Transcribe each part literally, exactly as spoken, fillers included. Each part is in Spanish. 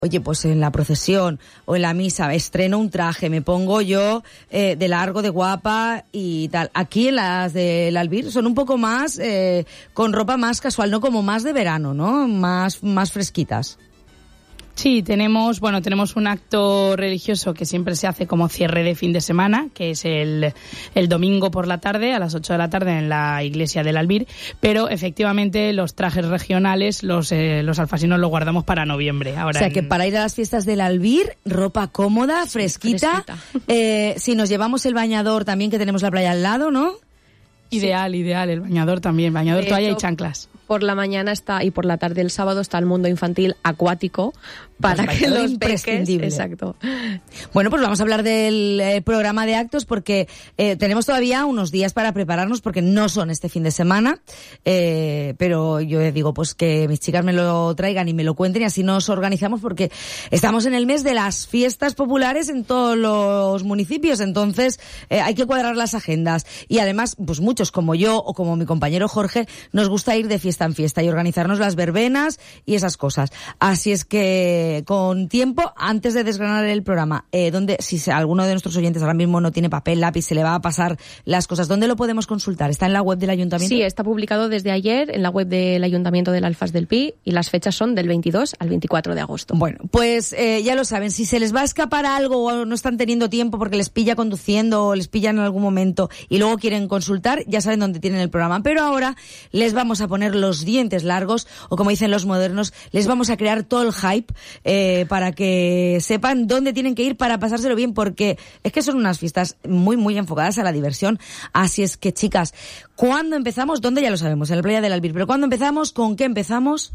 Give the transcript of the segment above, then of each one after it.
Oye, pues en la procesión o en la misa estreno un traje, me pongo yo eh, de largo, de guapa y tal. Aquí en las del Albir son un poco más, eh, con ropa más casual, no como más de verano, ¿no? Más, más fresquitas. Sí, tenemos, bueno, tenemos un acto religioso que siempre se hace como cierre de fin de semana, que es el, el domingo por la tarde, a las ocho de la tarde en la iglesia del Albir, pero efectivamente los trajes regionales, los, eh, los alfasinos los guardamos para noviembre. Ahora o sea, en... que para ir a las fiestas del Albir, ropa cómoda, fresquita. fresquita. Eh, si nos llevamos el bañador también, que tenemos la playa al lado, ¿no? Ideal, sí. ideal, el bañador también, bañador, toalla y chanclas. Por la mañana está y por la tarde el sábado está el mundo infantil acuático para pues que los peques... Exacto. Bueno, pues vamos a hablar del eh, programa de actos porque eh, tenemos todavía unos días para prepararnos porque no son este fin de semana, eh, pero yo digo pues que mis chicas me lo traigan y me lo cuenten y así nos organizamos porque estamos en el mes de las fiestas populares en todos los municipios, entonces eh, hay que cuadrar las agendas y además pues muchos como yo o como mi compañero Jorge nos gusta ir de fiesta en fiesta y organizarnos las verbenas y esas cosas. Así es que con tiempo, antes de desgranar el programa, eh, donde si alguno de nuestros oyentes ahora mismo no tiene papel, lápiz, se le va a pasar las cosas, ¿dónde lo podemos consultar? ¿Está en la web del Ayuntamiento? Sí, está publicado desde ayer en la web del Ayuntamiento del Alfaz del Pi y las fechas son del veintidós al veinticuatro de agosto. Bueno, pues eh, ya lo saben, si se les va a escapar algo o no están teniendo tiempo porque les pilla conduciendo o les pillan en algún momento y luego quieren consultar, ya saben dónde tienen el programa. Pero ahora les vamos a poner los dientes largos o como dicen los modernos, les vamos a crear todo el hype eh, para que sepan dónde tienen que ir para pasárselo bien porque es que son unas fiestas muy muy enfocadas a la diversión. Así es que chicas, ¿cuándo empezamos? ¿Dónde? Ya lo sabemos, en la playa del Albir, pero ¿cuándo empezamos? ¿Con qué empezamos?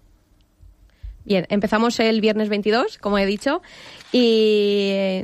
Bien, empezamos el viernes veintidós, como he dicho, y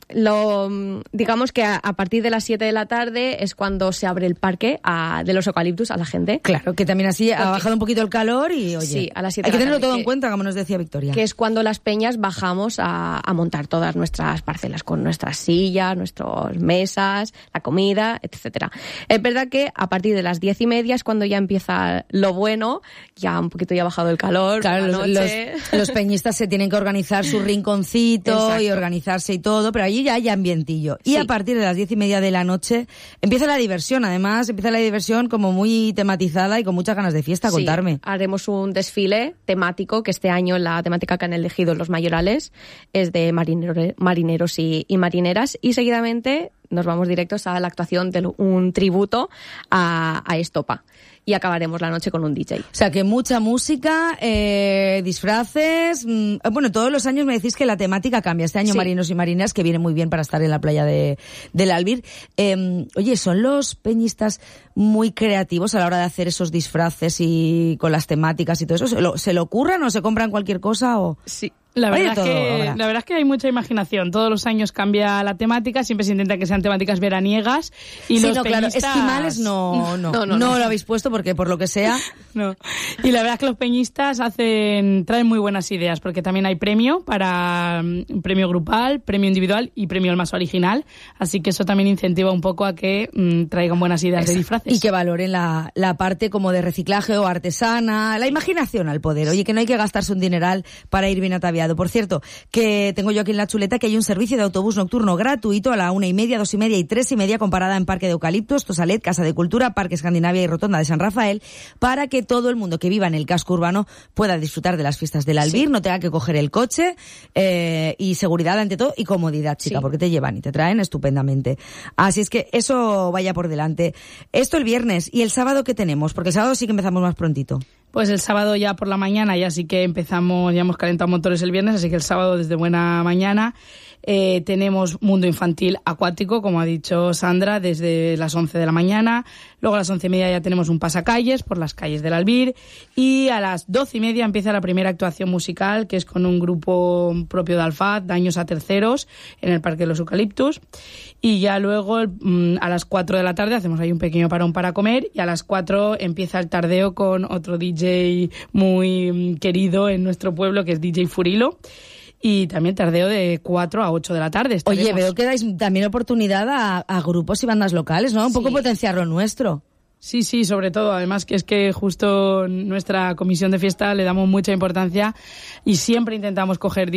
lo digamos que a, a partir de las siete de la tarde es cuando se abre el parque a, de los eucaliptus a la gente. Claro, que también así Porque, ha bajado un poquito el calor y oye, sí, a las siete hay que de la tenerlo tarde, todo que, en cuenta, como nos decía Victoria. Que es cuando las peñas bajamos a, a montar todas nuestras parcelas con nuestras sillas, nuestras mesas, la comida, etcétera. Es verdad que a partir de las diez y media es cuando ya empieza lo bueno, ya un poquito ya ha bajado el calor. Claro, la los, noche. Los, los peñistas se tienen que organizar su rinconcito Exacto. y organizarse y todo, pero allí ya hay ambientillo. Y sí. a partir de las diez y media de la noche empieza la diversión, además empieza la diversión como muy tematizada y con muchas ganas de fiesta, sí. contarme. Haremos un desfile temático, que este año la temática que han elegido los mayorales es de marineros, marineros y, y marineras, y seguidamente nos vamos directos a la actuación de un tributo a, a Estopa. Y acabaremos la noche con un D J. O sea, que mucha música, eh, disfraces. Mmm, bueno, todos los años me decís que la temática cambia. Este año sí. Marinos y marineras, que viene muy bien para estar en la playa de del Albir. Eh, oye, ¿son los peñistas muy creativos a la hora de hacer esos disfraces y con las temáticas y todo eso? ¿Se lo, se lo ocurran o se compran cualquier cosa? O sí. La verdad, todo, es que, la verdad es que hay mucha imaginación. Todos los años cambia la temática, siempre se intenta que sean temáticas veraniegas. Y sí, los no, peñistas... claro, esquimales no, no, no, no, no, no lo habéis puesto porque por lo que sea... No. Y la verdad es que los peñistas hacen traen muy buenas ideas porque también hay premio para um, premio grupal, premio individual y premio al más original. Así que eso también incentiva un poco a que um, traigan buenas ideas Exacto. de disfraces. Y que valoren la, la parte como de reciclaje o artesana, la imaginación al poder. Oye, que no hay que gastarse un dineral para ir bien ataviado. Por cierto, que tengo yo aquí en la chuleta que hay un servicio de autobús nocturno gratuito a la una y media, dos y media y tres y media con parada en Parque de Eucaliptos, Tosalet, Casa de Cultura, Parque Escandinavia y Rotonda de San Rafael, para que todo el mundo que viva en el casco urbano pueda disfrutar de las fiestas del Albir, sí. no tenga que coger el coche, eh, y seguridad ante todo y comodidad, chica, sí. porque te llevan y te traen estupendamente. Así es que eso vaya por delante. Esto el viernes. ¿Y el sábado qué tenemos? Porque el sábado sí que empezamos más prontito. Pues el sábado ya por la mañana ya sí que empezamos, ya hemos calentado motores el viernes, así que el sábado desde buena mañana eh, tenemos mundo infantil acuático, como ha dicho Sandra, desde las once de la mañana. Luego a las once y media ya tenemos un pasacalles por las calles del Albir y a las doce y media empieza la primera actuación musical, que es con un grupo propio de Alfaz, Daños a Terceros, en el Parque de los Eucaliptus. Y ya luego a las cuatro de la tarde hacemos ahí un pequeño parón para comer y a las cuatro empieza el tardeo con otro D J muy querido en nuestro pueblo, que es D J Furilo. Y también tardeo de cuatro a ocho de la tarde. Estaremos. Oye, veo que dais también oportunidad a, a grupos y bandas locales, ¿no? Un sí. poco potenciar lo nuestro. Sí, sí, sobre todo. Además que es que justo nuestra comisión de fiesta le damos mucha importancia y siempre intentamos coger